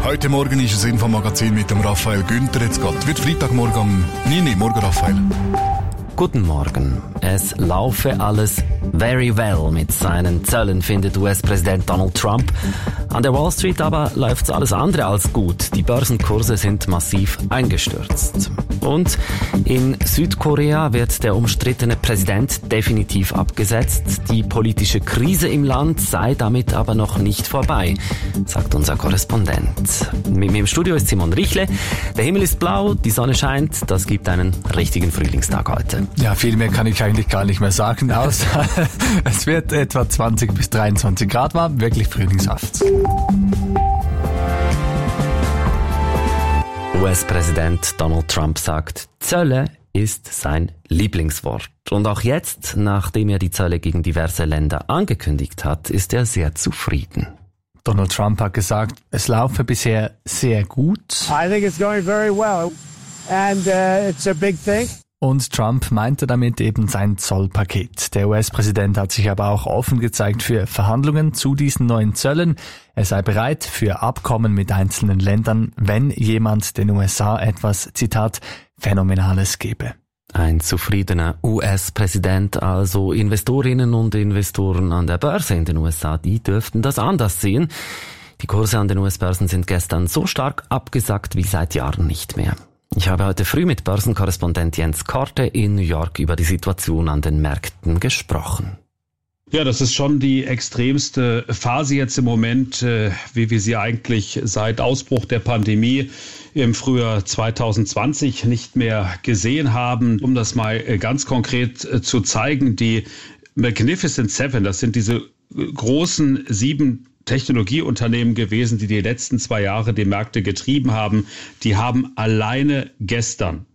Heute Morgen ist es Infomagazin mit dem Raphael Günther. Jetzt wird Freitagmorgen am... Morgen, Raphael. Guten Morgen. Es laufe alles very well mit seinen Zöllen, findet US-Präsident Donald Trump. An der Wall Street aber läuft's alles andere als gut. Die Börsenkurse sind massiv eingestürzt. Und in Südkorea wird der umstrittene Präsident definitiv abgesetzt. Die politische Krise im Land sei damit aber noch nicht vorbei, sagt unser Korrespondent. Mit mir im Studio ist Simon Richle. Der Himmel ist blau, die Sonne scheint. Das gibt einen richtigen Frühlingstag heute. Ja, viel mehr kann ich eigentlich gar nicht mehr sagen, außer es wird etwa 20 bis 23 Grad warm, wirklich frühlingshaft. US-Präsident Donald Trump sagt, Zölle ist sein Lieblingswort. Und auch jetzt, nachdem er die Zölle gegen diverse Länder angekündigt hat, ist er sehr zufrieden. Donald Trump hat gesagt, es laufe bisher sehr gut. I think it's going very well and it's a big thing. Und Trump meinte damit eben sein Zollpaket. Der US-Präsident hat sich aber auch offen gezeigt für Verhandlungen zu diesen neuen Zöllen. Er sei bereit für Abkommen mit einzelnen Ländern, wenn jemand den USA etwas, Zitat, Phänomenales gebe. Ein zufriedener US-Präsident, also Investorinnen und Investoren an der Börse in den USA, die dürften das anders sehen. Die Kurse an den US-Börsen sind gestern so stark abgesackt wie seit Jahren nicht mehr. Ich habe heute früh mit Börsenkorrespondent Jens Korte in New York über die Situation an den Märkten gesprochen. Ja, das ist schon die extremste Phase jetzt im Moment, wie wir sie eigentlich seit Ausbruch der Pandemie im Frühjahr 2020 nicht mehr gesehen haben. Um das mal ganz konkret zu zeigen, die Magnificent Seven, das sind diese großen 7 Technologieunternehmen gewesen, die letzten 2 Jahre die Märkte getrieben haben. Die haben alleine gestern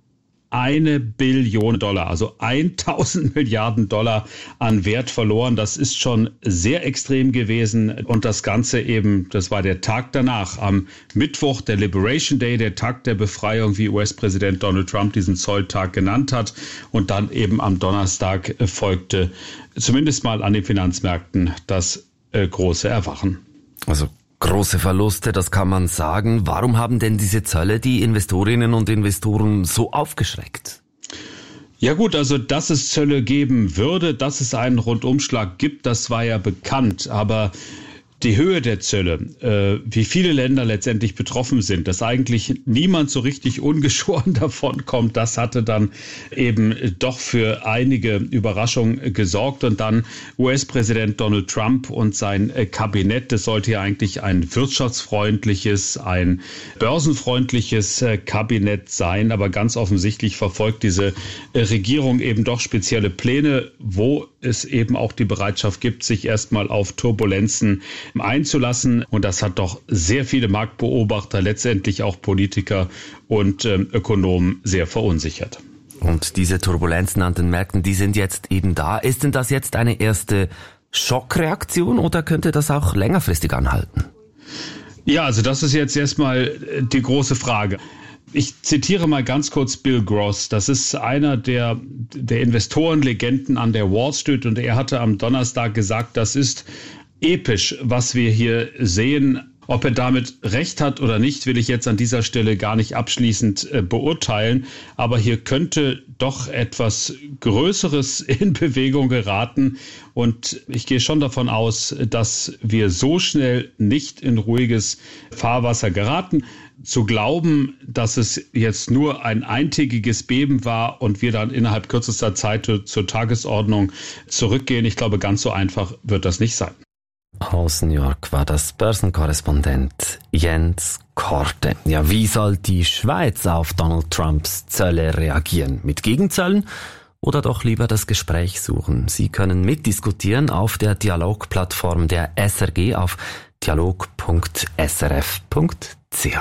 $1 Billion, also 1000 Milliarden Dollar an Wert verloren. Das ist schon sehr extrem gewesen. Und das Ganze eben, das war der Tag danach, am Mittwoch, der Liberation Day, der Tag der Befreiung, wie US-Präsident Donald Trump diesen Zolltag genannt hat. Und dann eben am Donnerstag folgte zumindest mal an den Finanzmärkten das große Erwachen. Also große Verluste, das kann man sagen. Warum haben denn diese Zölle die Investorinnen und Investoren so aufgeschreckt? Ja gut, also dass es Zölle geben würde, dass es einen Rundumschlag gibt, das war ja bekannt. Aber die Höhe der Zölle, wie viele Länder letztendlich betroffen sind, dass eigentlich niemand so richtig ungeschoren davon kommt, das hatte dann eben doch für einige Überraschungen gesorgt. Und dann US-Präsident Donald Trump und sein Kabinett, das sollte ja eigentlich ein wirtschaftsfreundliches, ein börsenfreundliches Kabinett sein. Aber ganz offensichtlich verfolgt diese Regierung eben doch spezielle Pläne, wo es eben auch die Bereitschaft gibt, sich erstmal auf Turbulenzen einzulassen. Und das hat doch sehr viele Marktbeobachter, letztendlich auch Politiker und Ökonomen sehr verunsichert. Und diese Turbulenzen an den Märkten, die sind jetzt eben da. Ist denn das jetzt eine erste Schockreaktion oder könnte das auch längerfristig anhalten? Ja, also das ist jetzt erstmal die große Frage. Ich zitiere mal ganz kurz Bill Gross. Das ist einer der Investorenlegenden an der Wall Street und er hatte am Donnerstag gesagt, das ist episch, was wir hier sehen. Ob er damit recht hat oder nicht, will ich jetzt an dieser Stelle gar nicht abschließend beurteilen. Aber hier könnte doch etwas Größeres in Bewegung geraten. Und ich gehe schon davon aus, dass wir so schnell nicht in ruhiges Fahrwasser geraten. Zu glauben, dass es jetzt nur ein eintägiges Beben war und wir dann innerhalb kürzester Zeit zur Tagesordnung zurückgehen, ich glaube, ganz so einfach wird das nicht sein. Aus New York war das Börsenkorrespondent Jens Korte. Ja, wie soll die Schweiz auf Donald Trumps Zölle reagieren? Mit Gegenzöllen oder doch lieber das Gespräch suchen? Sie können mitdiskutieren auf der Dialogplattform der SRG auf dialog.srf.ch.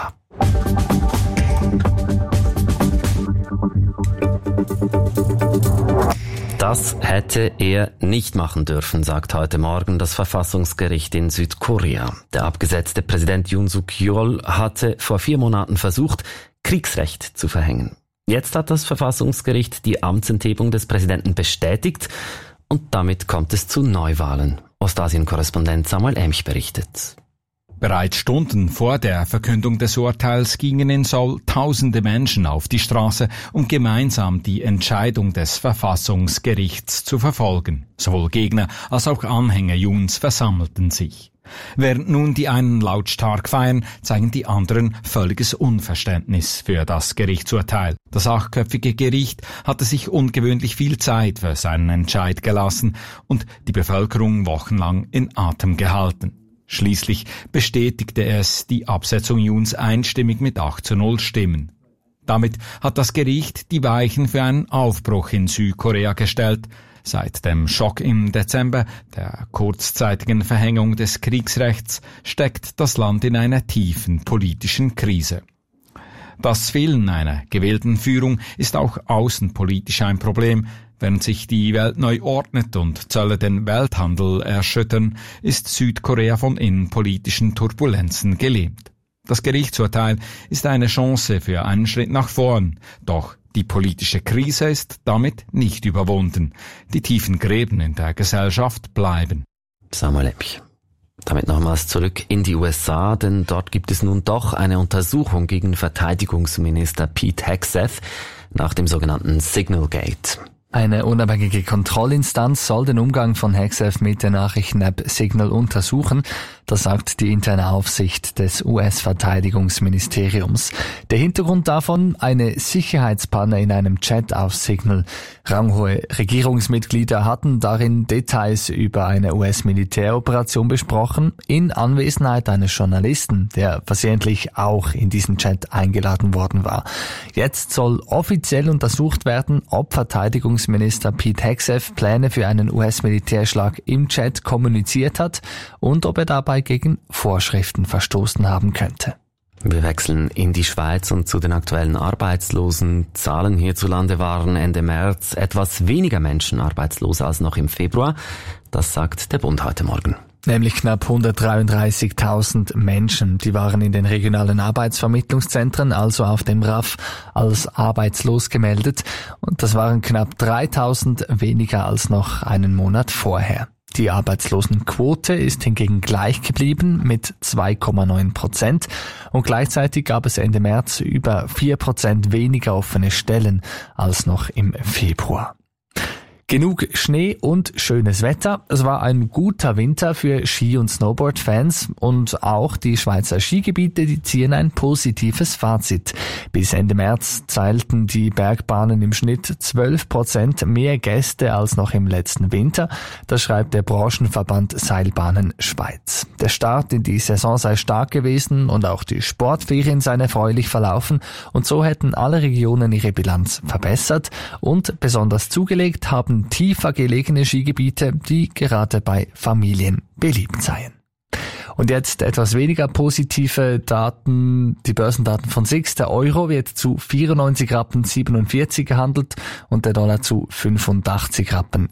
Das hätte er nicht machen dürfen, sagt heute Morgen das Verfassungsgericht in Südkorea. Der abgesetzte Präsident Yoon Suk-yeol hatte vor 4 Monaten versucht, Kriegsrecht zu verhängen. Jetzt hat das Verfassungsgericht die Amtsenthebung des Präsidenten bestätigt und damit kommt es zu Neuwahlen. Ostasien-Korrespondent Samuel Emch berichtet. Bereits Stunden vor der Verkündung des Urteils gingen in Seoul tausende Menschen auf die Straße, um gemeinsam die Entscheidung des Verfassungsgerichts zu verfolgen. Sowohl Gegner als auch Anhänger Youns versammelten sich. Während nun die einen lautstark feiern, zeigen die anderen völliges Unverständnis für das Gerichtsurteil. Das 8-köpfige Gericht hatte sich ungewöhnlich viel Zeit für seinen Entscheid gelassen und die Bevölkerung wochenlang in Atem gehalten. Schließlich bestätigte es die Absetzung Youns einstimmig mit 8:0 Stimmen. Damit hat das Gericht die Weichen für einen Aufbruch in Südkorea gestellt. Seit dem Schock im Dezember, der kurzzeitigen Verhängung des Kriegsrechts, steckt das Land in einer tiefen politischen Krise. Das Fehlen einer gewählten Führung ist auch außenpolitisch ein Problem. Während sich die Welt neu ordnet und Zölle den Welthandel erschüttern, ist Südkorea von innenpolitischen Turbulenzen gelähmt. Das Gerichtsurteil ist eine Chance für einen Schritt nach vorn, doch die politische Krise ist damit nicht überwunden. Die tiefen Gräben in der Gesellschaft bleiben. Samuel Epch. Damit nochmals zurück in die USA, denn dort gibt es nun doch eine Untersuchung gegen Verteidigungsminister Pete Hegseth nach dem sogenannten Signal Gate. Eine unabhängige Kontrollinstanz soll den Umgang von Hegseth mit der Nachrichten-App Signal untersuchen. Das sagt die interne Aufsicht des US-Verteidigungsministeriums. Der Hintergrund davon: eine Sicherheitspanne in einem Chat auf Signal. Ranghohe Regierungsmitglieder hatten darin Details über eine US-Militäroperation besprochen, in Anwesenheit eines Journalisten, der versehentlich auch in diesen Chat eingeladen worden war. Jetzt soll offiziell untersucht werden, ob Verteidigungsminister Pete Hegseth Pläne für einen US-Militärschlag im Chat kommuniziert hat und ob er dabei gegen Vorschriften verstoßen haben könnte. Wir wechseln in die Schweiz und zu den aktuellen Arbeitslosenzahlen. Hierzulande waren Ende März etwas weniger Menschen arbeitslos als noch im Februar. Das sagt der Bund heute Morgen. Nämlich knapp 133.000 Menschen. Die waren in den regionalen Arbeitsvermittlungszentren, also auf dem RAF, als arbeitslos gemeldet. Und das waren knapp 3.000 weniger als noch einen Monat vorher. Die Arbeitslosenquote ist hingegen gleich geblieben mit 2,9%. Und gleichzeitig gab es Ende März über 4% weniger offene Stellen als noch im Februar. Genug Schnee und schönes Wetter. Es war ein guter Winter für Ski- und Snowboard-Fans und auch die Schweizer Skigebiete, die ziehen ein positives Fazit. Bis Ende März zahlten die Bergbahnen im Schnitt 12% mehr Gäste als noch im letzten Winter. Das schreibt der Branchenverband Seilbahnen Schweiz. Der Start in die Saison sei stark gewesen und auch die Sportferien seien erfreulich verlaufen und so hätten alle Regionen ihre Bilanz verbessert und besonders zugelegt haben tiefer gelegene Skigebiete, die gerade bei Familien beliebt seien. Und jetzt etwas weniger positive Daten. Die Börsendaten von SIX. Der Euro wird zu 94,47 Rappen gehandelt und der Dollar zu 85,46 Rappen.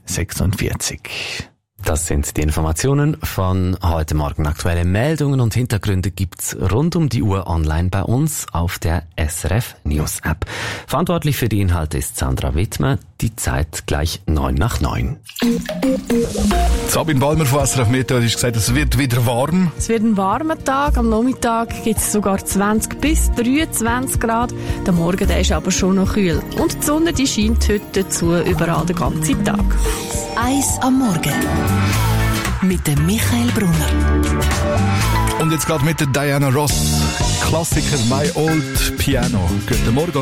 Das sind die Informationen von heute Morgen. Aktuelle Meldungen und Hintergründe gibt's rund um die Uhr online bei uns auf der SRF News App. Verantwortlich für die Inhalte ist Sandra Wittmer. Die Zeit gleich 8:09. Sabine Balmer von SRF Meteo hat gesagt, es wird wieder warm. Es wird ein warmer Tag. Am Nachmittag gibt es sogar 20 bis 23 Grad. Der Morgen der ist aber schon noch kühl. Und die Sonne die scheint heute dazu überall den ganzen Tag. Eis am Morgen mit dem Michael Brunner. Und jetzt gerade mit der Diana Ross. Klassiker My Old Piano. Guten Morgen.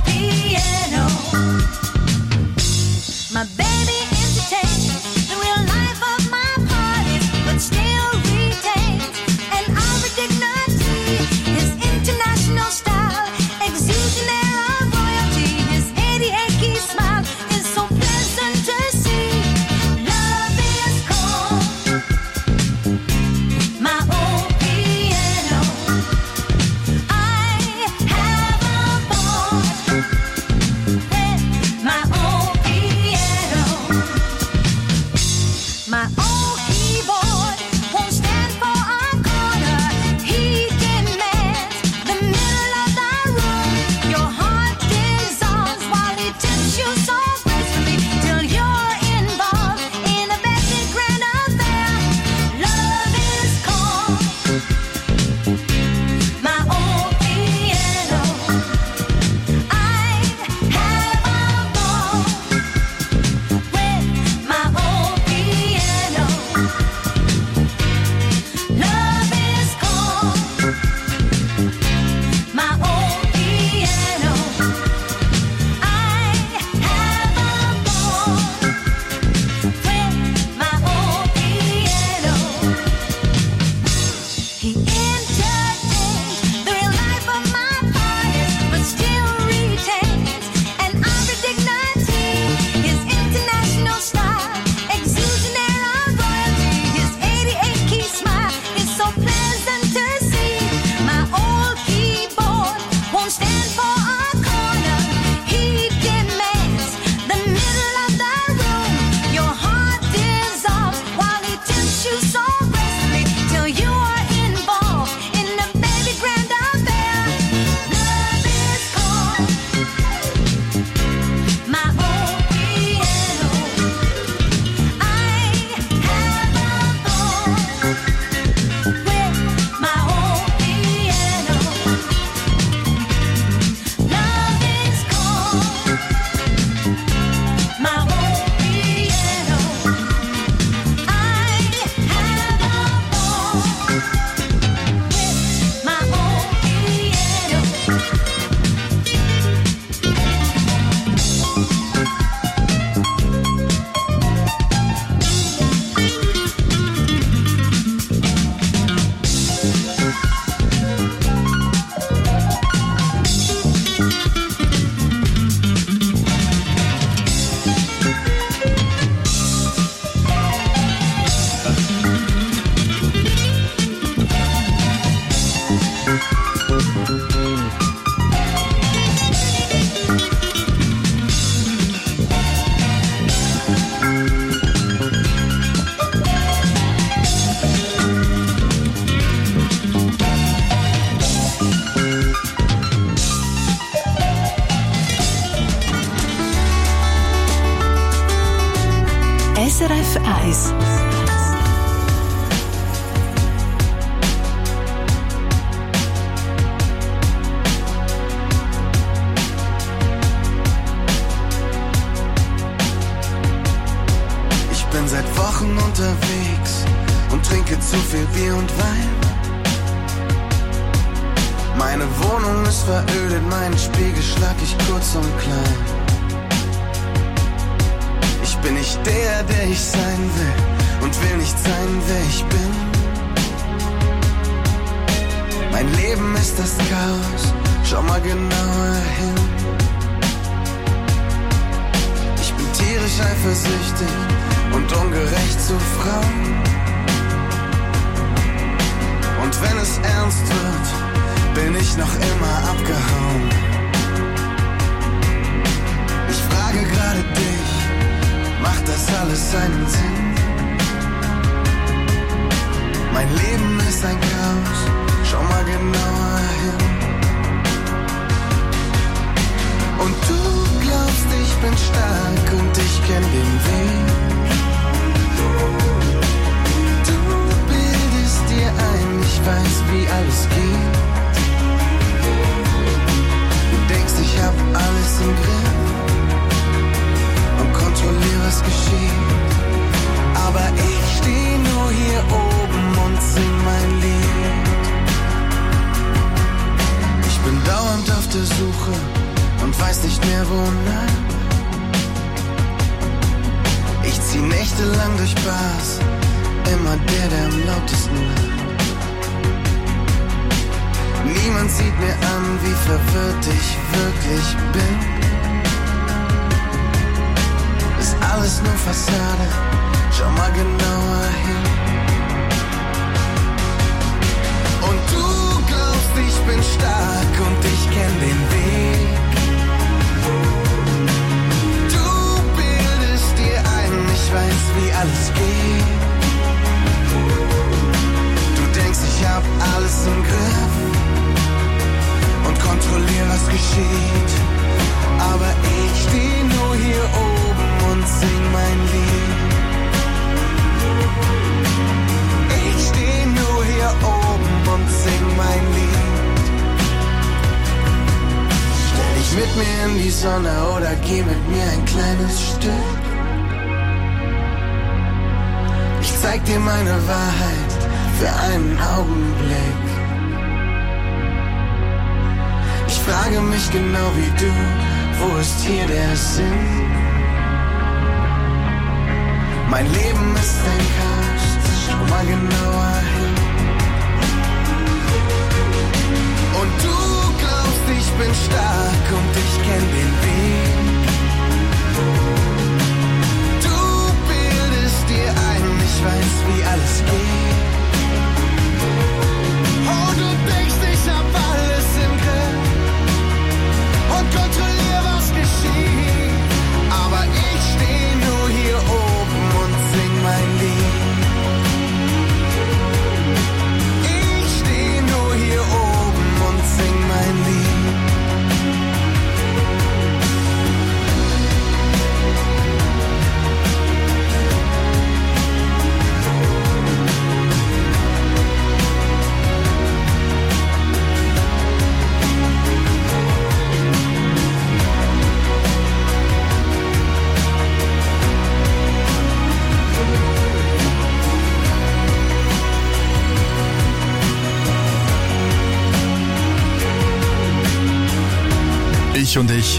My baby entertains, and we'll SRF 1. Ich bin seit Wochen unterwegs und trinke zu viel Bier und Wein. Meine Wohnung ist verödet, meinen Spiegel schlag ich kurz und klein. Ich bin nicht der ich sein will und will nicht sein, wer ich bin. Mein Leben ist das Chaos, schau mal genauer hin. Ich bin tierisch eifersüchtig und ungerecht zu Frauen. Und wenn es ernst wird, bin ich noch immer abgehauen. Ich frage gerade dich, macht das alles seinen Sinn? Mein Leben ist ein Chaos, schau mal genauer hin. Und du glaubst, ich bin stark und ich kenn den Weg. Du bildest dir ein, ich weiß, wie alles geht. Du denkst, ich hab alles im Griff und kontrolliere, was geschieht. Aber ich steh nur hier oben und sing mein Lied. Ich bin dauernd auf der Suche und weiß nicht mehr wonach. Ich zieh nächtelang durch Bars, immer der am lautesten lacht. Niemand sieht mir an, wie verwirrt ich wirklich bin. Ist alles nur Fassade, schau mal genauer hin. Und du glaubst, ich bin stark und ich kenn den Weg. Du bildest dir ein, ich weiß, wie alles geht. Du denkst, ich hab alles im Griff und kontrolliere, was geschieht. Aber ich steh nur hier oben und sing mein Lied. Ich steh nur hier oben und sing mein Lied. Stell dich mit mir in die Sonne oder geh mit mir ein kleines Stück. Ich zeig dir meine Wahrheit für einen Augenblick. Ich frage mich genau wie du, wo ist hier der Sinn? Mein Leben ist ein Chaos, schau mal genauer hin. Und du glaubst, ich bin stark und ich kenn den Weg. Du bildest dir ein, ich weiß, wie alles geht. Oh, du denkst, ich hab alles im Griff und kontrollier, was geschieht. Aber ich steh nur hier oben und sing mein Lied. Ich steh nur hier oben und sing mein Lied. Ich und ich.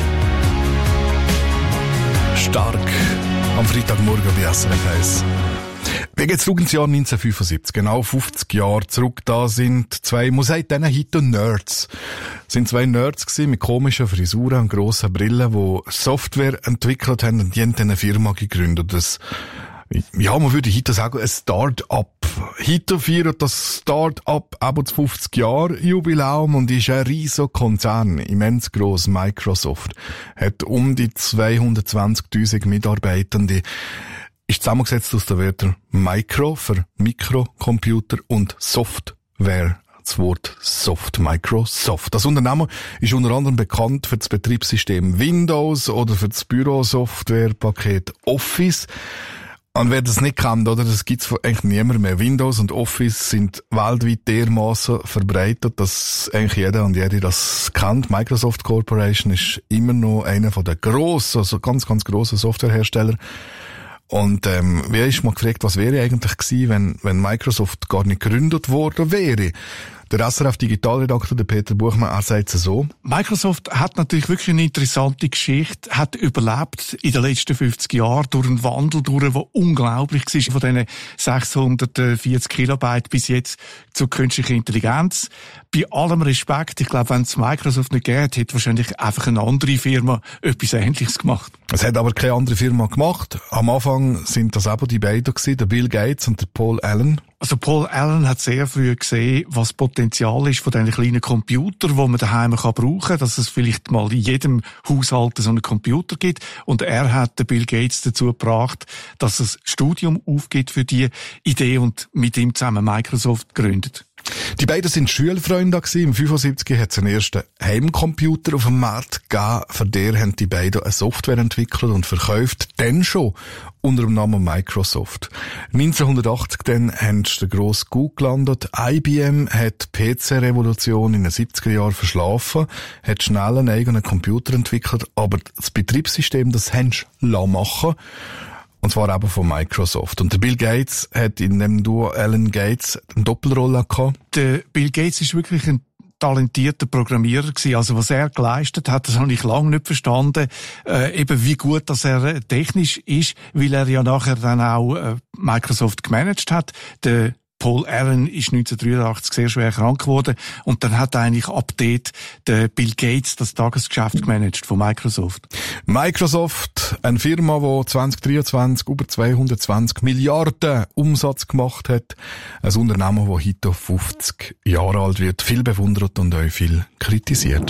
Stark. Am Freitagmorgen bei SRF 1. Wir gehen zurück ins Jahr 1975, genau 50 Jahre zurück. Da sind zwei, man sagt denen heute Nerds. Sind zwei Nerds gewesen, mit komischen Frisuren und grossen Brillen, die Software entwickelt haben und die haben eine Firma gegründet. Das, ja, man würde heute sagen, ein Start-up. Heute feiert das Start-up aber das 50-Jahre-Jubiläum und ist ein riesiger Konzern, immens gross. Microsoft hat um die 220.000 Mitarbeitende, ist zusammengesetzt aus den Wörtern Micro für Mikrocomputer und Software. Das Wort Soft, Microsoft. Das Unternehmen ist unter anderem bekannt für das Betriebssystem Windows oder für das Bürosoftwarepaket Office. Und wer das nicht kennt, oder, das gibt's von eigentlich niemand mehr. Windows und Office sind weltweit dermaßen verbreitet, dass eigentlich jeder und jede das kennt. Microsoft Corporation ist immer noch einer von der grossen, also ganz, ganz grossen Softwarehersteller. Und wer ist mal gefragt, was wäre eigentlich gewesen, wenn Microsoft gar nicht gegründet worden wäre? Der SRF Digitalredakteur, der Peter Buchmann, er sagt es so. Microsoft hat natürlich wirklich eine interessante Geschichte, hat überlebt in den letzten 50 Jahren durch einen Wandel, der unglaublich war, von diesen 640 Kilobyte bis jetzt zur künstlichen Intelligenz. Bei allem Respekt, ich glaube, wenn es Microsoft nicht gäbe, hätte wahrscheinlich einfach eine andere Firma etwas Ähnliches gemacht. Es hat aber keine andere Firma gemacht. Am Anfang sind das eben die beiden gewesen, der Bill Gates und der Paul Allen. Also Paul Allen hat sehr früh gesehen, was Potenzial ist von diesen kleinen Computern, die man daheim brauchen kann, dass es vielleicht mal in jedem Haushalt so einen Computer gibt. Und er hat den Bill Gates dazu gebracht, dass es Studium aufgibt für die Idee und mit ihm zusammen Microsoft gründet. Die beiden sind Schulfreunde gewesen. Im 75 hat es einen ersten Heimcomputer auf dem Markt gegeben. Für den haben die beiden eine Software entwickelt und verkauft, dann schon unter dem Namen Microsoft. 1980 dann haben sie den grossen Coup gelandet. IBM hat die PC-Revolution in den 70er Jahren verschlafen, hat schnell einen eigenen Computer entwickelt, aber das Betriebssystem, das haben sie machen. Und zwar eben von Microsoft. Und der Bill Gates hat in dem Duo Alan Gates eine Doppelrolle gehabt. Der Bill Gates ist wirklich ein talentierter Programmierer gewesen. Also was er geleistet hat, das habe ich lange nicht verstanden. Eben wie gut, dass er technisch ist, weil er ja nachher dann auch Microsoft gemanagt hat. Der Paul Allen ist 1983 sehr schwer krank geworden und dann hat eigentlich ab dort der Bill Gates das Tagesgeschäft gemanagt von Microsoft. Microsoft, eine Firma, die 2023 über 220 Milliarden Umsatz gemacht hat. Ein Unternehmen, das heute 50 Jahre alt wird, viel bewundert und auch viel kritisiert.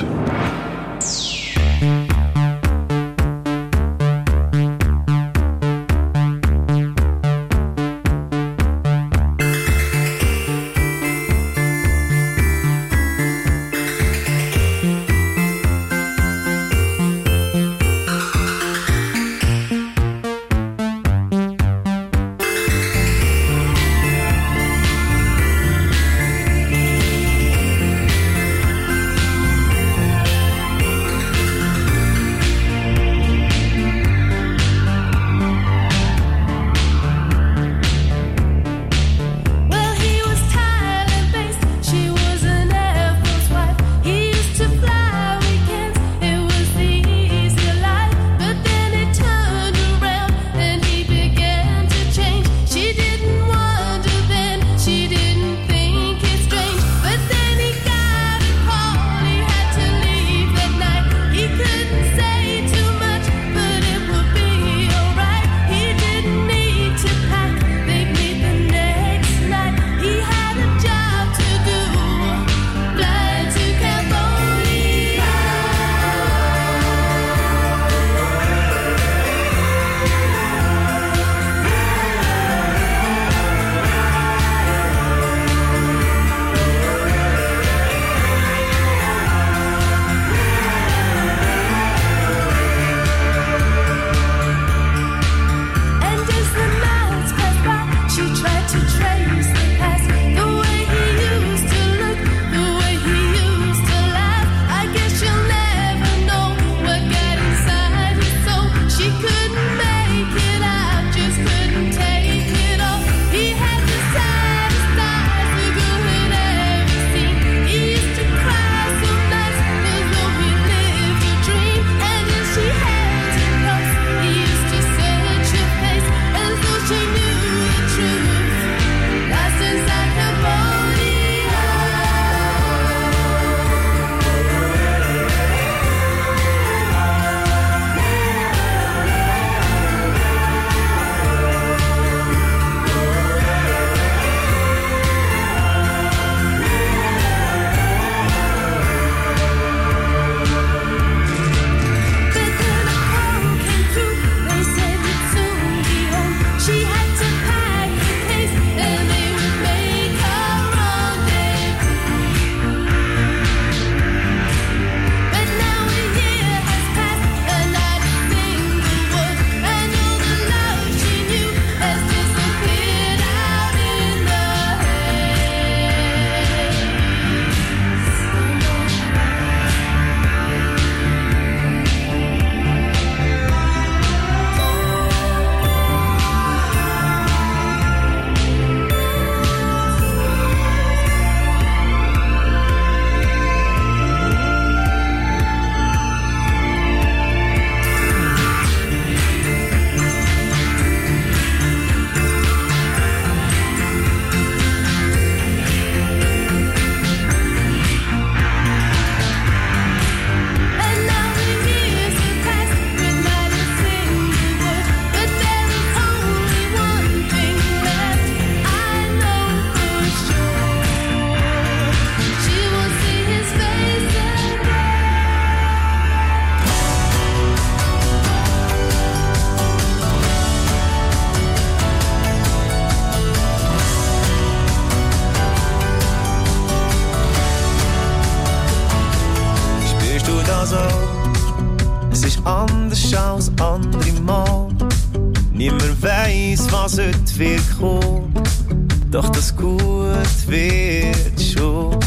andere Mal. Niemand weiss, was heute wird kommen, doch das Gut wird schon.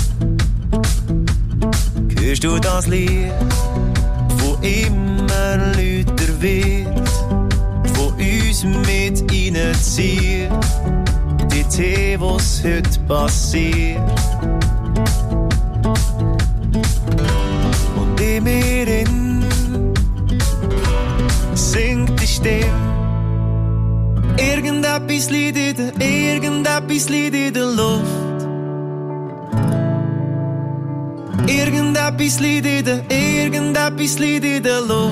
Hörst du das Lied, wo immer lauter wird, wo uns mit reinzieht, die Tee, was heute passiert. Und in mir in singt die Stimme, irgendetwas liegt in der Luft. Irgendetwas liegt in der Luft.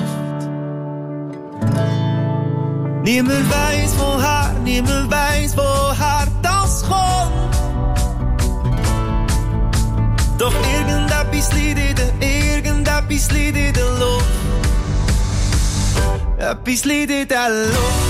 Niemand weiss woher das kommt. Doch irgendetwas liegt in der Luft. Etwas liegt in der Luft.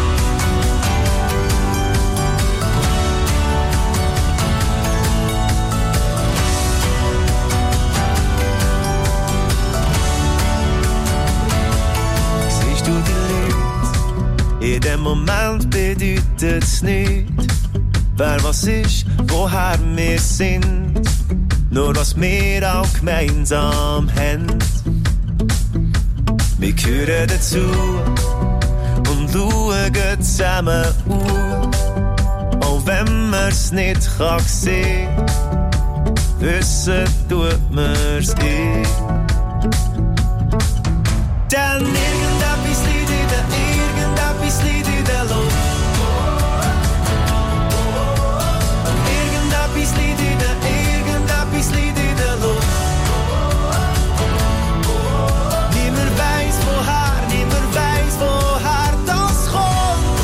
In dem Moment bedeutet es nicht, wer was ist, woher wir sind, nur was wir auch gemeinsam haben. Wir gehören dazu und schauen zusammen auf, auch wenn man's nicht sehen kann, wissen tut man's eh. Denn irgendetwas liegt in der Luft. Irgendetwas liegt in der Luft. Niemand weiss woher das kommt.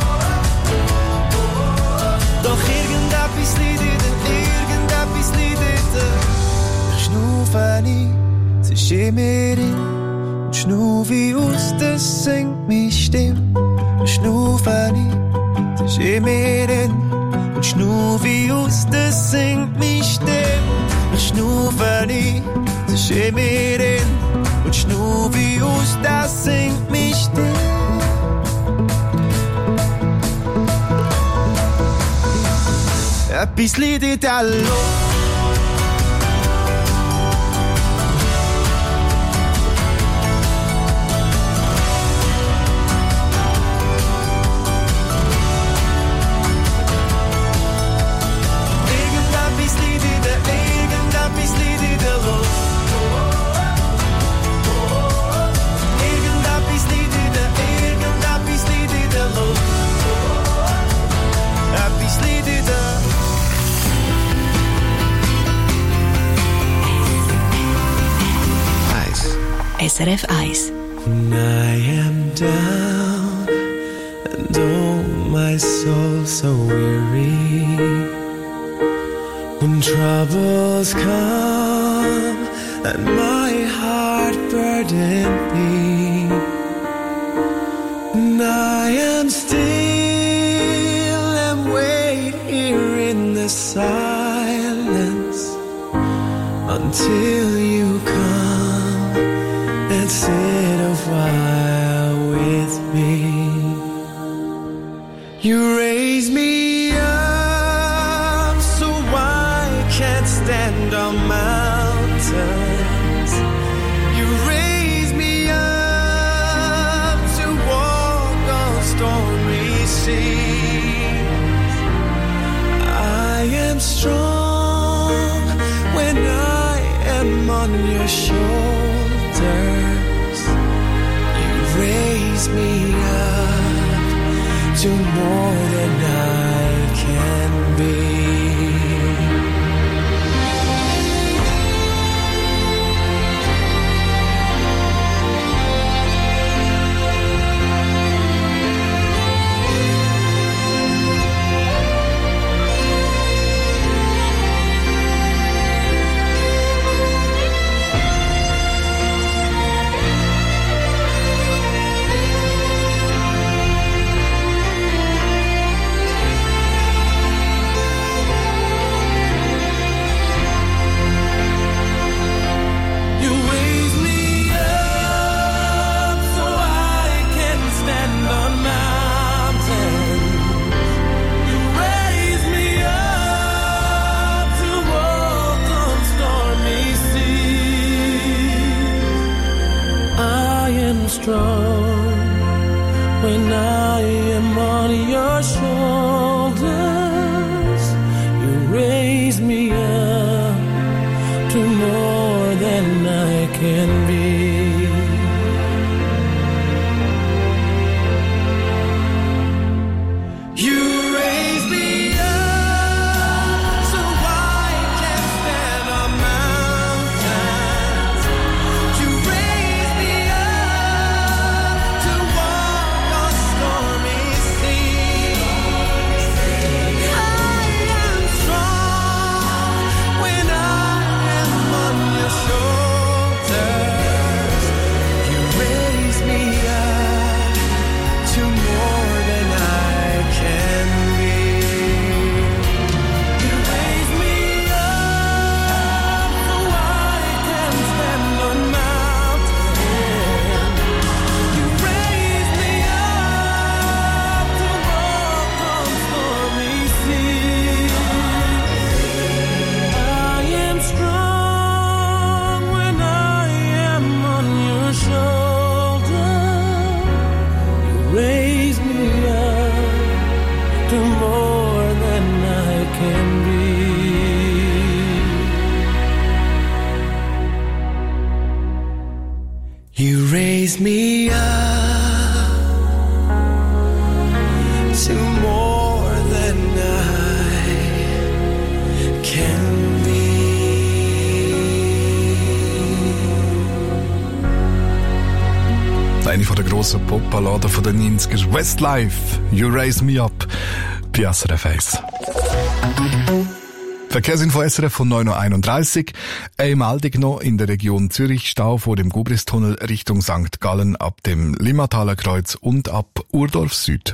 Doch irgendetwas liegt in der. Ich schnaufe ein, es ist in mir drin. Und schnaufe aus, das singt meine Stimme. Ich schnaufe ein, es ist in mir drin. Und schnaufe aus, das singt meine Stimme. Ich schnaufe ein, es ist in mir drin. Und schnaufe aus, das singt meine Stimme. Etwas liegt in der Luft. SRF 1. When I am down and oh my soul so weary, when troubles come and my heart burden me, and I am still and wait here in the silence until you come and sit a while with me. You raise me up so I can't stand on mountains. You raise me up to walk on stormy seas. I am strong when I am on your shoulders. You raise me up to more than I can be. when I am on your shoulders. You raise me up to more than I can be. You raise me up to more than I can be. Eine von der grossen Popballaden von den 90er. Westlife, You Raise Me Up, bei SRF 1. Verkehrsinfo SRF von 9.31 Uhr. Eine Meldung noch in der Region Zürich. Stau vor dem Gubristunnel Richtung St. Gallen ab dem Limmataler Kreuz und ab Urdorf Süd.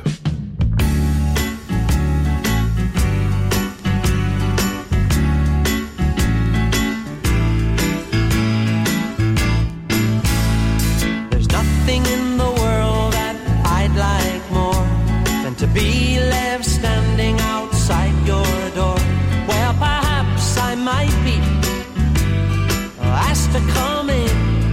There's nothing in the world that I'd like more than to be left standing outside your door. Well, perhaps I might be asked to come in.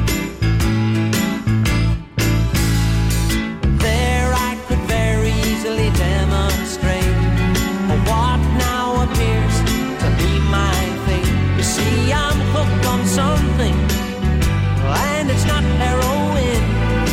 There I could very easily demonstrate what now appears to be my fate. You see, I'm hooked on something, and it's not heroin.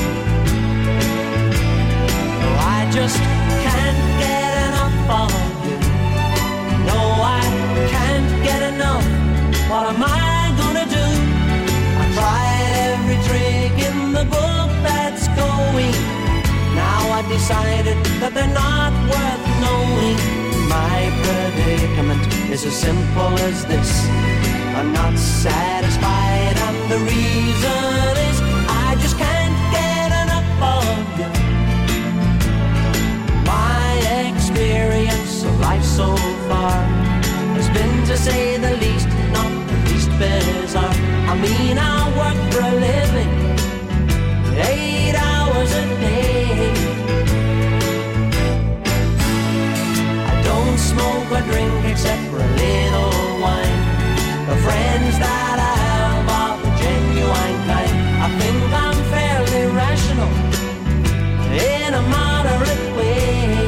I just can't get enough of you. No, I can't get enough. What am I gonna do? I tried every trick in the book that's going. Now I've decided that they're not worth knowing. My predicament is as simple as this. I'm not satisfied, and the reason is I just can't get enough of you. My experience of life so far has been, to say the least, not the least bizarre. I mean, I work for a living, 8 hours a day. I don't smoke or drink except for a little wine. The friends that I have are the genuine kind. I think I'm fairly rational in a moderate way.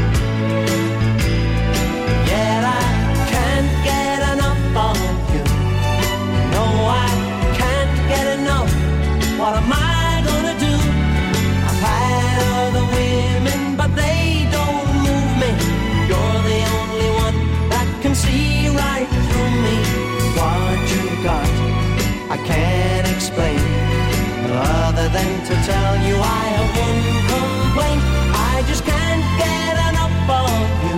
Yet I can't get enough of you. No, I can't get enough. What am I gonna do? I've had other women, but they don't move me. You're the only one that can see right through me. What you got, I can't explain, other than to tell you I have one complaint. I just can't get enough of you.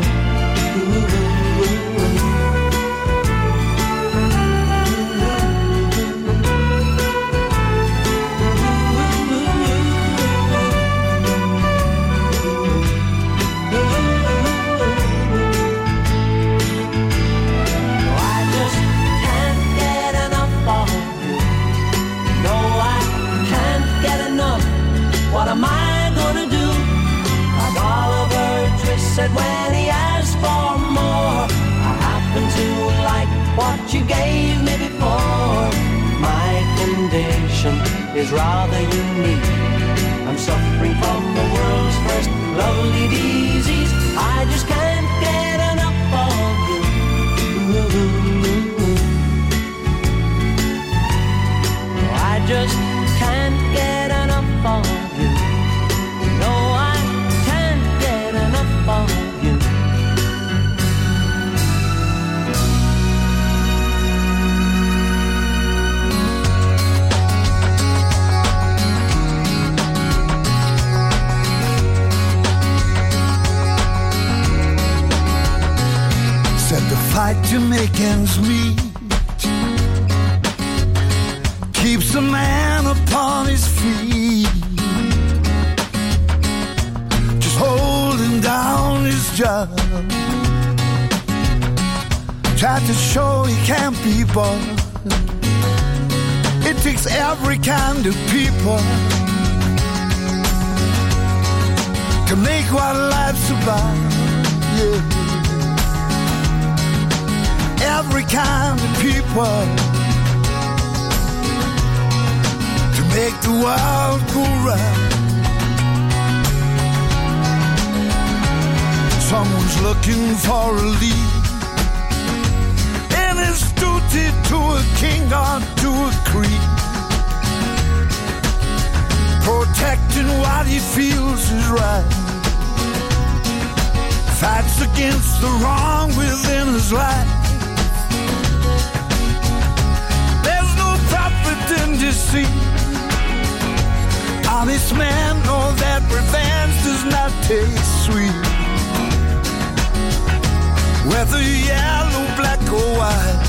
What am I gonna do? Like Oliver Twist said when he asked for more, I happen to like what you gave me before. My condition is rather unique. I'm suffering from the world's fight to make ends meet, keeps a man upon his feet, just holding down his job, tried to show he can't be bought. It takes every kind of people to make what life's about, yeah. Every kind of people to make the world go round. Someone's looking for a lead, and it's duty to a king or to a creed, protecting what he feels is right, fights against the wrong within his life. There's no profit in deceit, honest men know that revenge does not taste sweet. Whether yellow, black or white,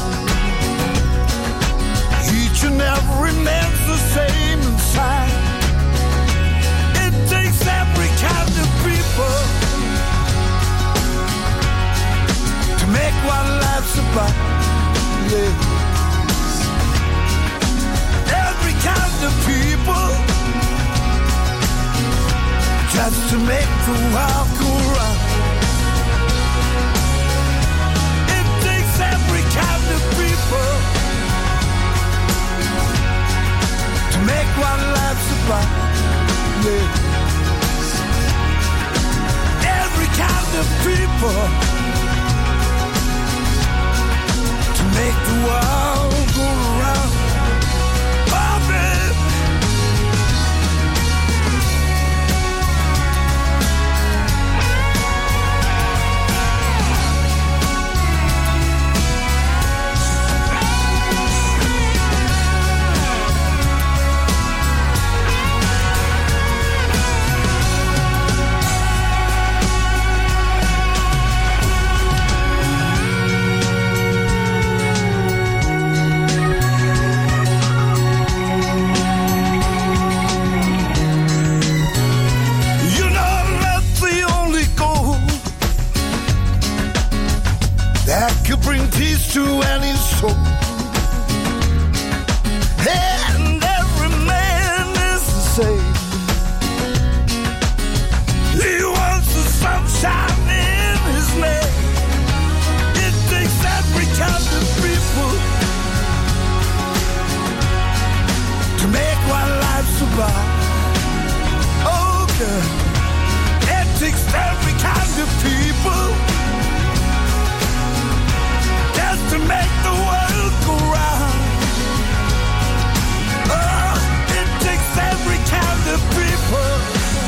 each and every man's the same inside. It takes every kind of people to make what life's about, yeah. Every kind of people just to make the world go round. It takes every kind of people to make what life's about, yeah. Every kind of people to make the world go round. Oh, babe. Bring peace to any soul, and every man is the same. He wants the sunshine in his name. It takes every kind of people to make what life's about. Oh, girl, it takes every kind of people to make the world go round. Oh, it takes every kind of people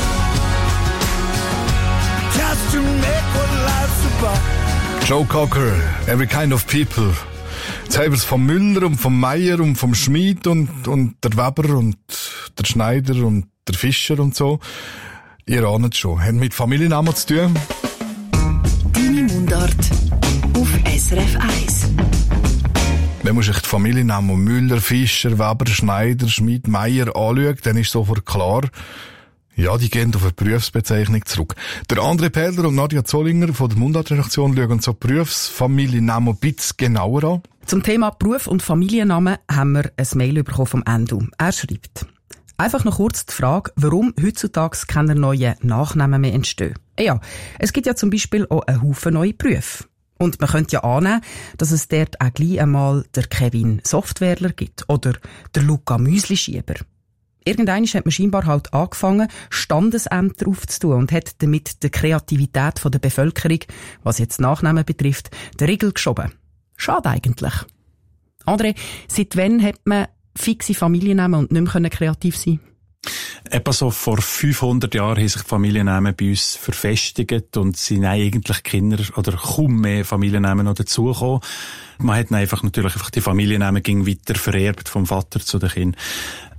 just to make what life's about. Joe Cocker, Every Kind of People. Jetzt haben wir es vom Müller und vom Meier und vom Schmied und der Weber und der Schneider und der Fischer und so. Ihr ahnt es schon. Haben mit Familiennamen zu tun? Deine Mundart auf SRF 1. Wenn man sich die Familiennamen Müller, Fischer, Weber, Schneider, Schmied, Meier anschaut, dann ist sofort klar, ja, die gehen auf eine Berufsbezeichnung zurück. Der André Perler und Nadja Zollinger von der Mundart-Redaktion schauen so Berufsfamiliennamen ein bisschen genauer an. Zum Thema Beruf und Familiennamen haben wir ein Mail bekommen vom Endo. Er schreibt: Einfach noch kurz die Frage, warum heutzutage keine neuen Nachnamen mehr entstehen. Ja, es gibt ja zum Beispiel auch einen Haufen neue Berufe. Und man könnte ja annehmen, dass es dort auch gleich einmal der Kevin Softwareler gibt oder der Luca Müslischieber. Irgendwann hat man scheinbar halt angefangen, Standesämter aufzutun und hat damit die Kreativität der Bevölkerung, was jetzt Nachnamen betrifft, den Riegel geschoben. Schade eigentlich. André, seit wann hat man fixe Familiennamen und nicht mehr kreativ sein? Etwa so vor 500 Jahren haben sich die Familiennamen bei uns verfestigt und sind eigentlich Kinder oder kaum mehr Familiennamen noch dazugekommen. Man hat einfach die Familiennamen ging weiter vererbt vom Vater zu den Kindern.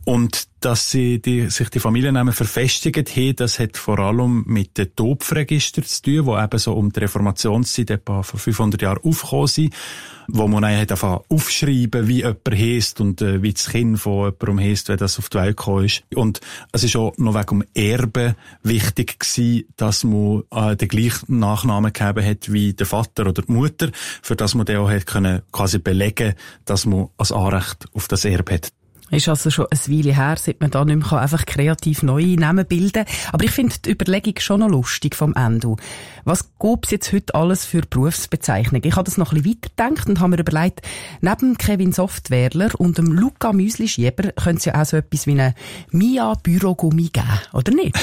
Und dass sich die Familiennamen verfestigt haben, das hat vor allem mit den Topfregistern zu tun, die eben so um die Reformationszeit etwa vor 500 Jahren aufgekommen sind, wo man dann einfach aufschreiben, wie jemand heisst und wie das Kind von jemandem heisst, wenn das auf die Welt gekommen ist. Und es ist auch noch wegen dem Erben wichtig gewesen, dass man den gleichen Nachnamen gegeben hat wie der Vater oder die Mutter, für das man dann auch hat können quasi belegen, dass man ein Anrecht auf das Erbe hat. Ist also schon eine Weile her, seit man da nicht mehr einfach kreativ neue Namen bilden kann. Aber ich finde die Überlegung schon noch lustig vom Endo. Was gäbe es jetzt heute alles für Berufsbezeichnungen? Ich habe das noch ein bisschen weitergedacht und habe mir überlegt, neben Kevin Softwärler und dem Luca Müsli-Schieber könnte es ja auch so etwas wie eine Mia Bürogummi geben, oder nicht?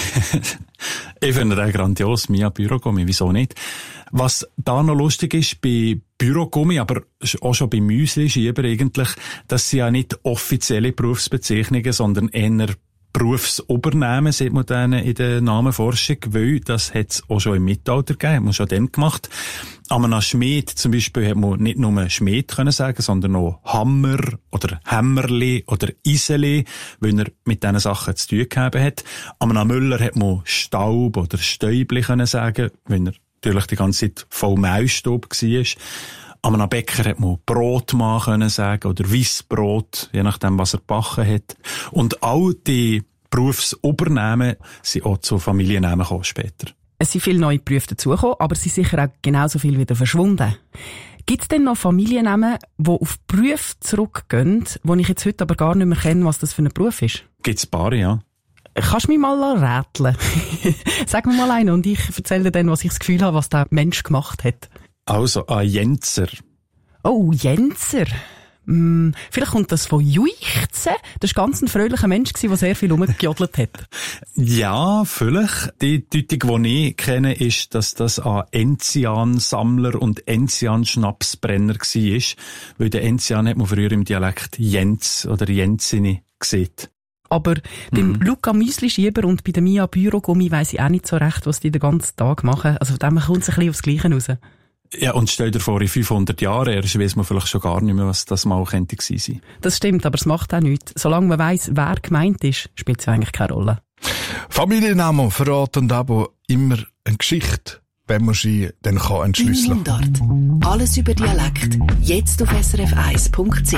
Ich finde das grandios, Mia Bürogummi, wieso nicht? Was da noch lustig ist bei Bürogummi, aber auch schon bei Müsli-Schieber eigentlich, das sind ja nicht offizielle Berufsbezeichnungen, sondern eher Berufsobernamen, sieht man dann in der Namenforschung, weil das hat es auch schon im Mittelalter gegeben, hat man schon dann gemacht. Aber nach Schmied zum Beispiel hat man nicht nur Schmied können sagen, sondern auch Hammer oder Hämmerli oder Iseli, weil er mit diesen Sachen zu tun gehabt hat. Aber nach Müller hat man Staub oder Stäubli können sagen, weil er natürlich die ganze Zeit voll Mausstaub war. Aber nach Bäcker hat man Brotmann können sagen oder Weissbrot, je nachdem, was er gebacken hat. Und all die Berufsobernamen sind auch zu Familiennamen gekommen später. Es sind viele neue Berufe dazugekommen, aber es sind sicher auch genauso viel wieder verschwunden. Gibt es denn noch Familiennamen, die auf Berufe zurückgehen, die ich jetzt heute aber gar nicht mehr kenne, was das für ein Beruf ist? Gibt es ein paar, ja. Kannst du mich mal rätseln? Sag mir mal einen und ich erzähle dir dann, was ich das Gefühl habe, was der Mensch gemacht hat. Also, ein Jenzer. Oh, Jenzer. Vielleicht kommt das von Juichzen. Das war ganz ein fröhlicher Mensch, der sehr viel rumgejodelt hat. Ja, vielleicht. Die Deutung, die ich kenne, ist, dass das ein Enzian-Sammler und Enzian-Schnapsbrenner war. Weil den Enzian hat man früher im Dialekt Jens oder Jensini gesehen. Aber beim Luca Müsli-Schieber und bei der Mia Bürogummi weiss ich auch nicht so recht, was die den ganzen Tag machen. Also von dem kommt es ein bisschen aufs Gleiche raus. Ja, und stell dir vor, in 500 Jahren erst weiss man vielleicht schon gar nicht mehr, was das mal könnte gewesen sein. Das stimmt, aber es macht auch nichts. Solange man weiss, wer gemeint ist, spielt es eigentlich keine Rolle. Familiennamen verraten aber immer eine Geschichte, wenn man sie dann entschlüsseln kann. Mundart. Alles über Dialekt. Jetzt auf srf1.ch.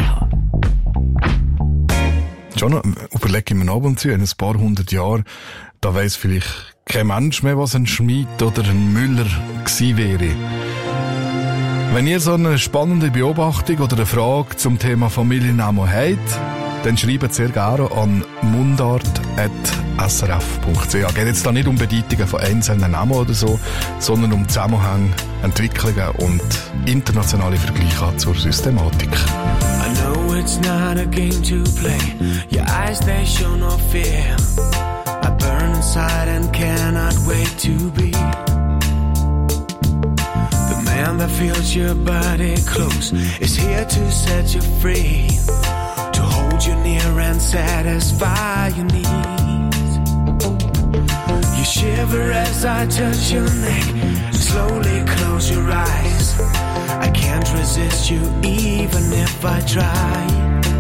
Schon überlege ich mir ab und zu, in ein paar hundert Jahren, da weiss vielleicht kein Mensch mehr, was ein Schmied oder ein Müller gewesen wäre. Wenn ihr so eine spannende Beobachtung oder eine Frage zum Thema Familiennamen habt, dann schreibt sehr gerne an mundart@srf.ch. Geht jetzt da nicht um Bedeutungen von einzelnen Namen oder so, sondern um Zusammenhänge, Entwicklungen und internationale Vergleiche zur Systematik. I know it's not a game to play. Your eyes, they show no fear. I burn inside and cannot wait to be the man that feels your body close, is here to set you free, to hold you near and satisfy your needs. You shiver as I touch your neck, slowly close your eyes. I can't resist you even if I try.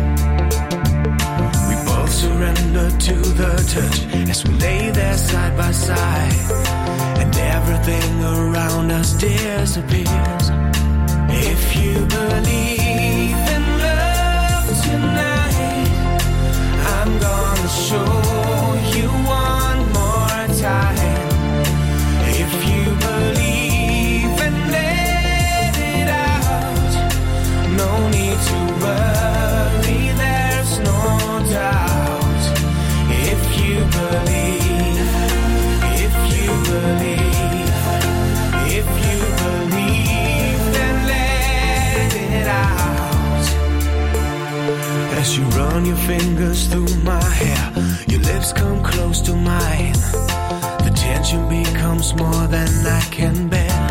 We both surrender to the touch as we lay there side by side, and everything around us disappears. If you believe in love tonight, I'm gonna show you one more time. If you believe and let it out, no need to worry, there's no doubt. If you believe, if you believe, if you believe, then let it out. As you run your fingers through my hair, your lips come close to mine. The tension becomes more than I can bear.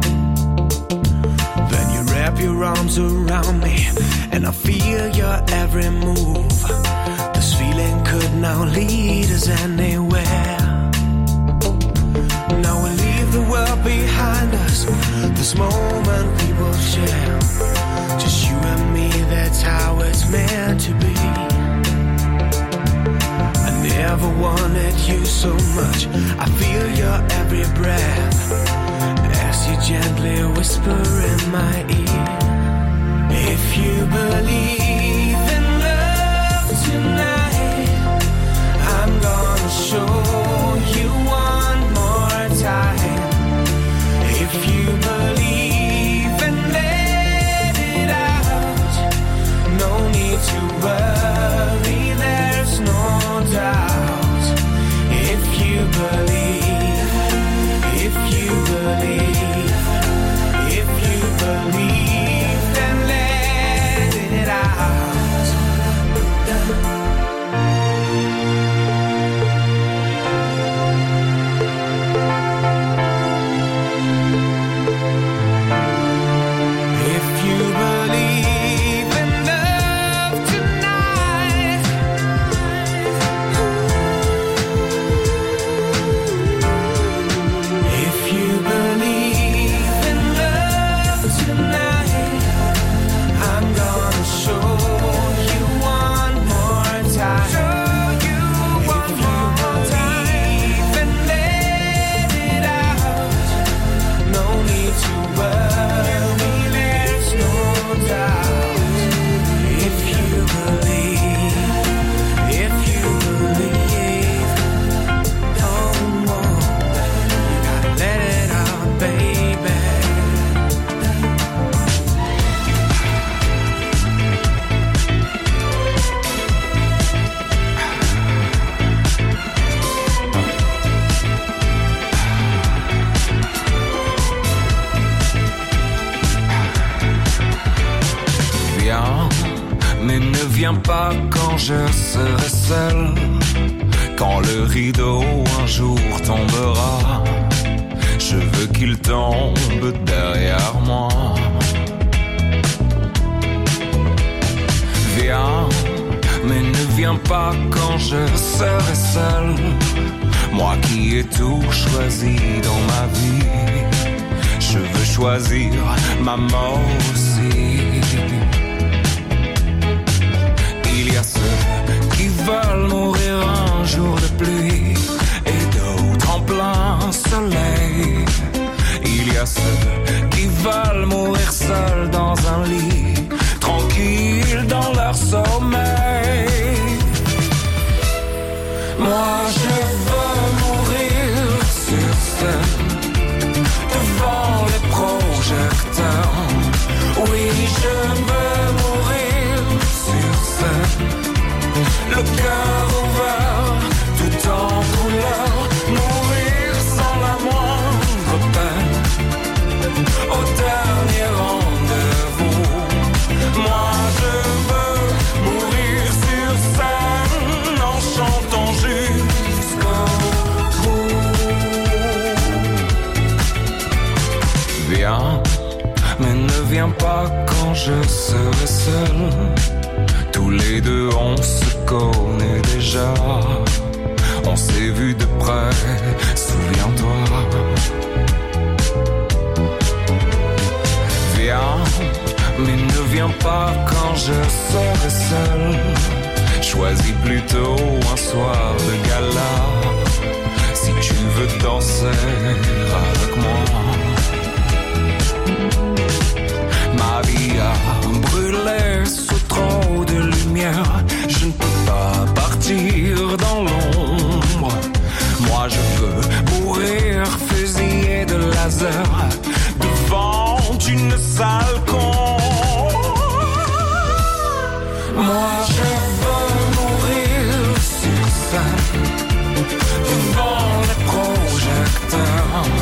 Then you wrap your arms around me, and I feel your every move. This feeling could now lead us anywhere. Now we'll leave the world behind us. This moment we will share, just you and me, that's how it's meant to be. never wanted you so much. I feel your every breath as you gently whisper in my ear. If you believe in love tonight, I'm gonna show you one more time. If you believe and let it out, no need to worry, there's no doubt. If you believe, if you believe, if you believe, then let it out. If you believe in love tonight, if you believe in love tonight, I'm gonna show you one more time. Show you one more time and let it out. No need to worry, there's no doubt. If you believe, oh, you gotta let it out, baby. Viens, mais ne viens pas quand je serai seul. Quand le rideau un jour tombera, je veux qu'il tombe derrière moi. Viens, mais ne viens pas quand je serai seul. Moi qui ai tout choisi dans ma vie, je veux choisir ma mort aussi. Il y a ceux qui veulent mourir un jour de pluie et d'autres en plein soleil. Il y a ceux qui veulent mourir seuls dans un lit, tranquilles dans leur sommeil. Moi je veux mourir sur scène, devant les projecteurs. Oui, je veux mourir sur scène, le cœur ouvert, tout en couleur. Mourir sans la moindre peine, au dernier rendez-vous. Moi je veux mourir sur scène, en chantant jusqu'au bout. Viens, mais ne viens pas quand je serai seul. Tous les deux on se connaît déjà, on s'est vu de près, souviens-toi. Viens, mais ne viens pas quand je serai seul. Choisis plutôt un soir de gala, si tu veux danser avec moi. Ma vie a brûlé sous trop de lumière, je ne peux pas partir dans l'ombre. Moi je veux mourir fusillé de laser devant une salle con. Moi je veux mourir sur scène, devant les projecteurs.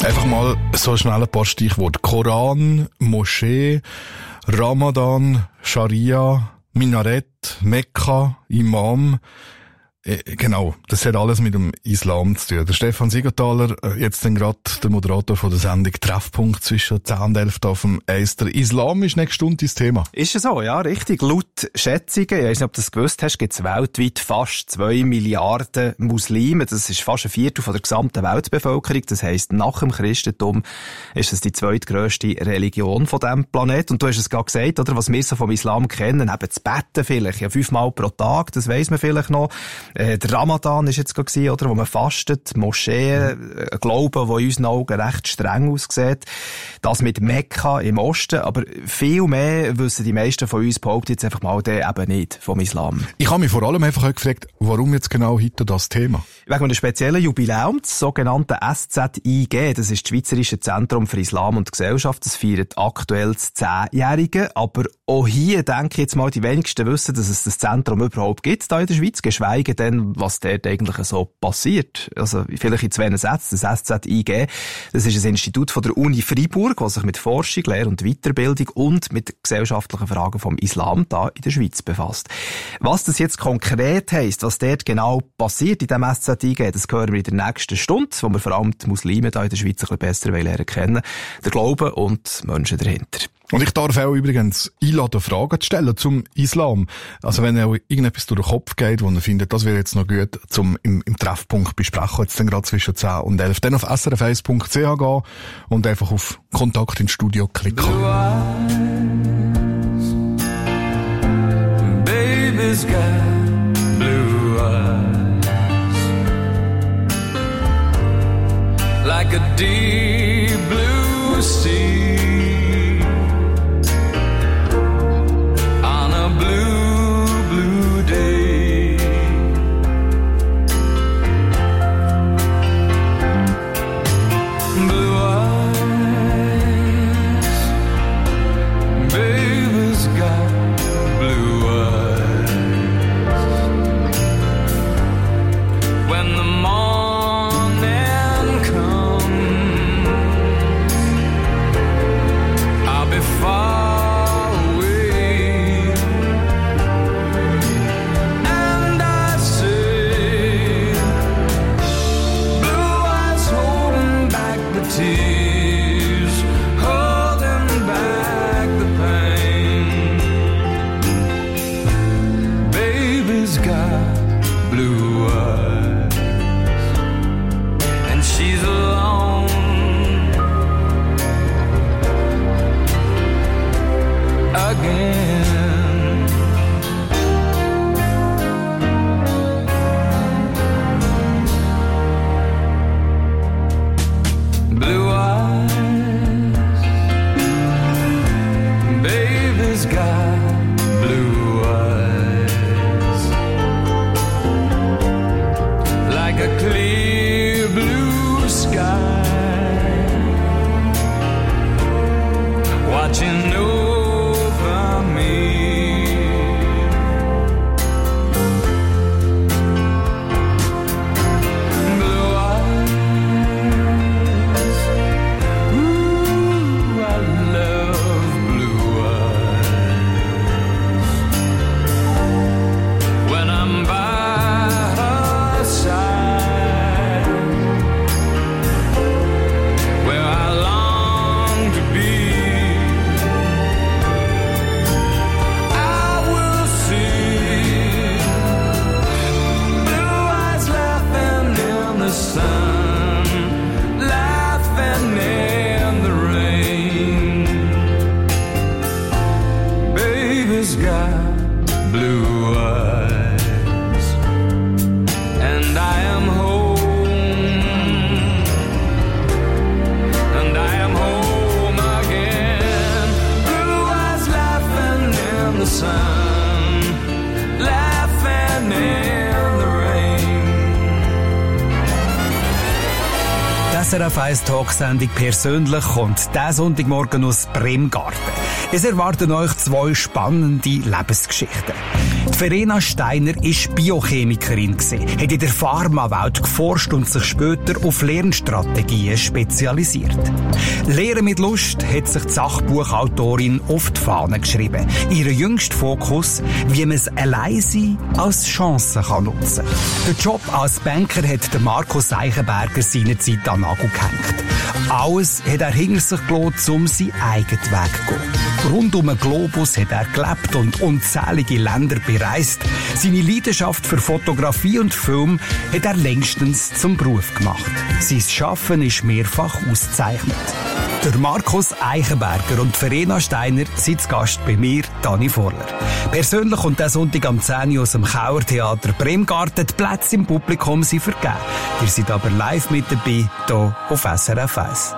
Einfach mal so schnell ein paar Stichworte. Koran, Moschee, Ramadan, Scharia, Minarett, Mekka, Imam. Genau, das hat alles mit dem Islam zu tun. Der Stefan Siegenthaler, jetzt dann gerade der Moderator von der Sendung Treffpunkt zwischen 10 und 11 auf dem Eis. Der Islam ist nächste Stunde dein Thema. Ist es so, ja, richtig. Laut Schätzungen, ich weiss nicht, ob du das gewusst hast, gibt es weltweit fast 2 Milliarden Muslime. Das ist fast ein Viertel von der gesamten Weltbevölkerung. Das heisst, nach dem Christentum ist es die zweitgrösste Religion von diesem Planeten. Und du hast es gerade gesagt, oder, was wir so vom Islam kennen, eben das Betten vielleicht, ja, 5-mal pro Tag, das weiss man vielleicht noch. Der Ramadan ist jetzt gerade, oder, wo man fastet, Moscheen, ein Glaube, der in unseren Augen recht streng aussieht. Das mit Mekka im Osten, aber viel mehr wissen die meisten von uns, behaupten jetzt einfach mal, eben nicht vom Islam. Ich habe mich vor allem einfach gefragt, warum jetzt genau heute das Thema? Wegen einem speziellen Jubiläum, das sogenannte SZIG, das ist das Schweizerische Zentrum für Islam und Gesellschaft, das feiert aktuell das 10-Jährige, aber auch hier denke ich jetzt mal, die wenigsten wissen, dass es das Zentrum überhaupt gibt, da in der Schweiz, geschweige denn, was dort eigentlich so passiert. Also, vielleicht in 2 Sätzen, das SZIG, das ist ein Institut von der Uni Freiburg, das sich mit Forschung, Lehre und Weiterbildung und mit gesellschaftlichen Fragen vom Islam da in der Schweiz befasst. Was das jetzt konkret heisst, was dort genau passiert in diesem SZIG, das hören wir in der nächsten Stunde, wo wir vor allem die Muslime da in der Schweiz ein bisschen besser lernen kennen, der Glaube und die Menschen dahinter. Und ich darf auch übrigens einladen, Fragen zu stellen zum Islam. Also wenn auch irgendetwas durch den Kopf geht, wo ihr findet, das wäre jetzt noch gut, zum im Treffpunkt besprechen, jetzt dann gerade zwischen 10 und 11. Dann auf srf1.ch gehen und einfach auf Kontakt ins Studio klicken. Baby's got blue eyes, like a deep blue sea. SRF 1 Talksendung persönlich kommt diesen Sonntagmorgen aus Bremgarten. Es erwarten euch 2 spannende Lebensgeschichten. Die Verena Steiner war Biochemikerin, hat in der Pharmawelt geforscht und sich später auf Lernstrategien spezialisiert. Lehren mit Lust hat sich die Sachbuchautorin auf die Fahne geschrieben. Ihr jüngster Fokus, wie man es Alleinsein als Chance nutzen kann. Den Job als Banker hat der Markus Eichenberger seinerzeit an den Nagel gehängt. Alles hat er hinter sich gelassen, um seinen eigenen Weg zu gehen. Rund um den Globus hat er gelebt und unzählige Länder bereist. Seine Leidenschaft für Fotografie und Film hat er längstens zum Beruf gemacht. Sein Schaffen ist mehrfach ausgezeichnet. Der Markus Eichenberger und Verena Steiner sind zu Gast bei mir, Dani Vorler. Persönlich kommt der Sonntag am 10 Uhr aus dem Kauertheater Bremgarten. Die Plätze im Publikum sind vergeben. Ihr seid aber live mit dabei, hier auf SRF 1.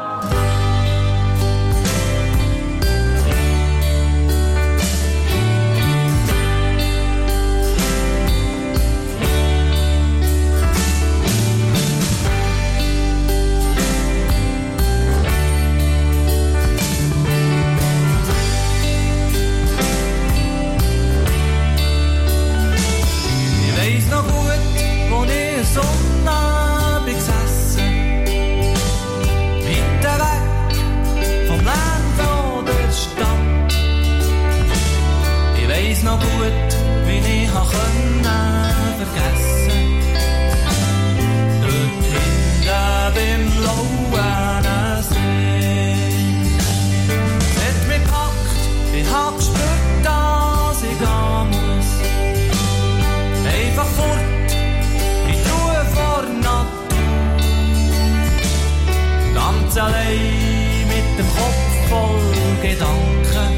Allein mit dem Kopf voll Gedanken.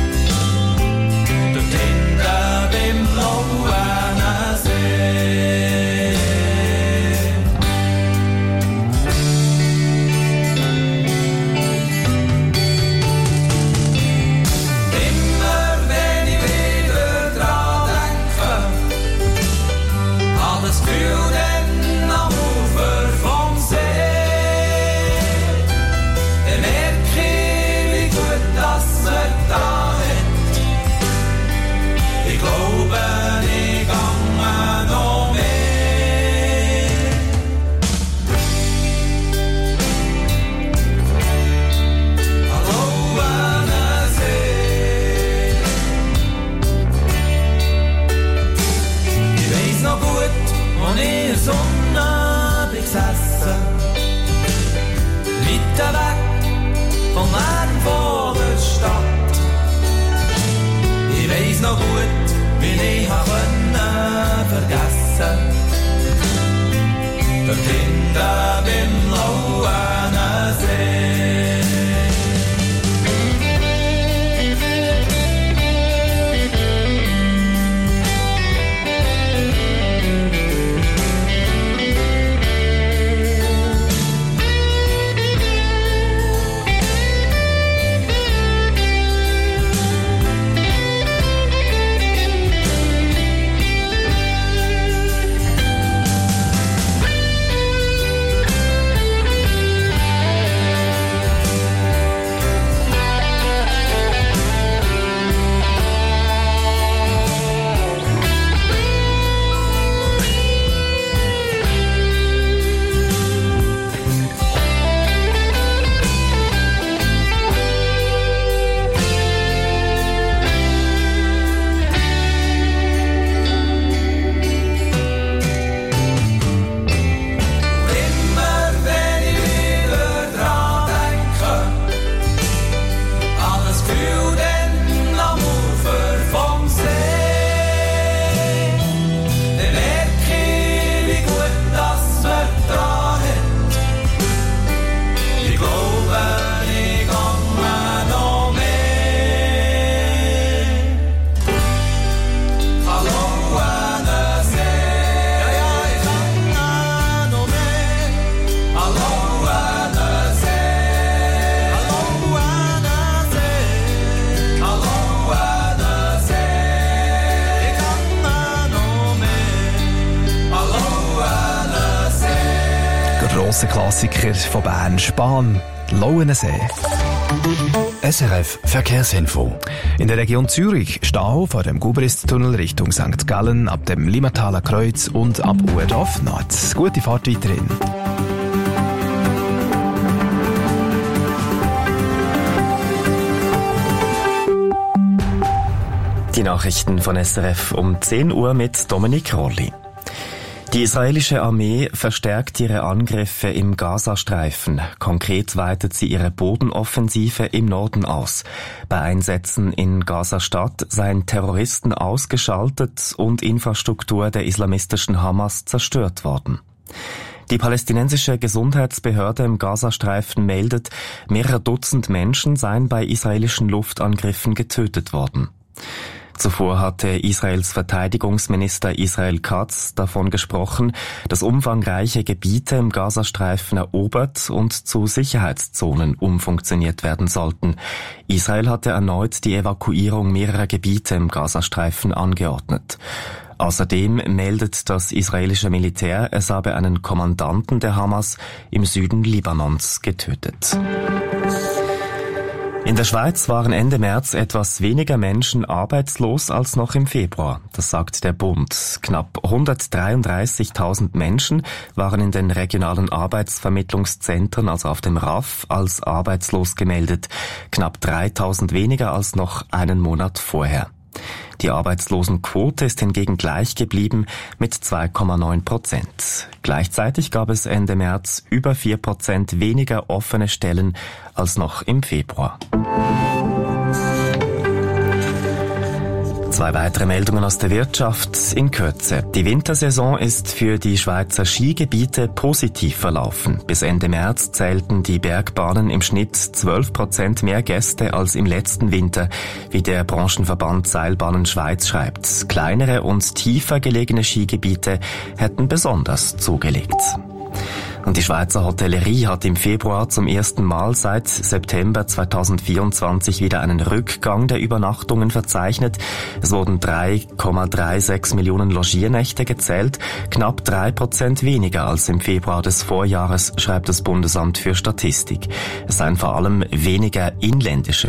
Dort hinten beim blauen See. Immer wenn ich wieder dran denke, an das Gefühl dann am Ufer vom See. Dass wir da grosser Klassiker von Bern, Spahn, Lauenensee. SRF Verkehrsinfo. In der Region Zürich Stau vor dem Gubrist-Tunnel Richtung St. Gallen ab dem Limmataler Kreuz und ab Uerdorf Nord. Gute Fahrt weiterhin. Die Nachrichten von SRF um 10 Uhr mit Dominik Rolli. Die israelische Armee verstärkt ihre Angriffe im Gazastreifen. Konkret weitet sie ihre Bodenoffensive im Norden aus. Bei Einsätzen in Gaza-Stadt seien Terroristen ausgeschaltet und Infrastruktur der islamistischen Hamas zerstört worden. Die palästinensische Gesundheitsbehörde im Gazastreifen meldet, mehrere Dutzend Menschen seien bei israelischen Luftangriffen getötet worden. Zuvor hatte Israels Verteidigungsminister Israel Katz davon gesprochen, dass umfangreiche Gebiete im Gazastreifen erobert und zu Sicherheitszonen umfunktioniert werden sollten. Israel hatte erneut die Evakuierung mehrerer Gebiete im Gazastreifen angeordnet. Außerdem meldet das israelische Militär, es habe einen Kommandanten der Hamas im Süden Libanons getötet. In der Schweiz waren Ende März etwas weniger Menschen arbeitslos als noch im Februar. Das sagt der Bund. Knapp 133.000 Menschen waren in den regionalen Arbeitsvermittlungszentren, also auf dem RAF, als arbeitslos gemeldet. Knapp 3.000 weniger als noch einen Monat vorher. Die Arbeitslosenquote ist hingegen gleich geblieben mit 2,9%. Gleichzeitig gab es Ende März über 4% weniger offene Stellen als noch im Februar. Zwei weitere Meldungen aus der Wirtschaft in Kürze. Die Wintersaison ist für die Schweizer Skigebiete positiv verlaufen. Bis Ende März zählten die Bergbahnen im Schnitt 12% mehr Gäste als im letzten Winter, wie der Branchenverband Seilbahnen Schweiz schreibt. Kleinere und tiefer gelegene Skigebiete hätten besonders zugelegt. Und die Schweizer Hotellerie hat im Februar zum ersten Mal seit September 2024 wieder einen Rückgang der Übernachtungen verzeichnet. Es wurden 3,36 Millionen Logiernächte gezählt, knapp 3% weniger als im Februar des Vorjahres, schreibt das Bundesamt für Statistik. Es seien vor allem weniger inländische